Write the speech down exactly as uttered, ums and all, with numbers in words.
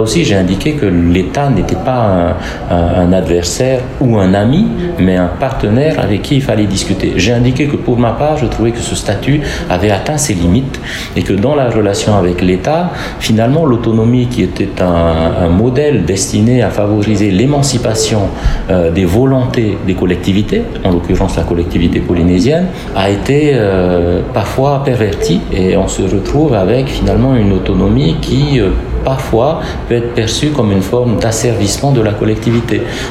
Aussi, j'ai indiqué que l'État n'était pas un, un, un adversaire ou un ami, mais un partenaire avec qui il fallait discuter. J'ai indiqué que pour ma part, je trouvais que ce statut avait atteint ses limites et que dans la relation avec l'État, finalement, l'autonomie qui était un, un modèle destiné à favoriser l'émancipation euh, des volontés des collectivités, en l'occurrence la collectivité polynésienne, a été euh, parfois pervertie et on se retrouve avec finalement une autonomie qui euh, parfois peut être perçue comme une forme d'asservissement de la collectivité.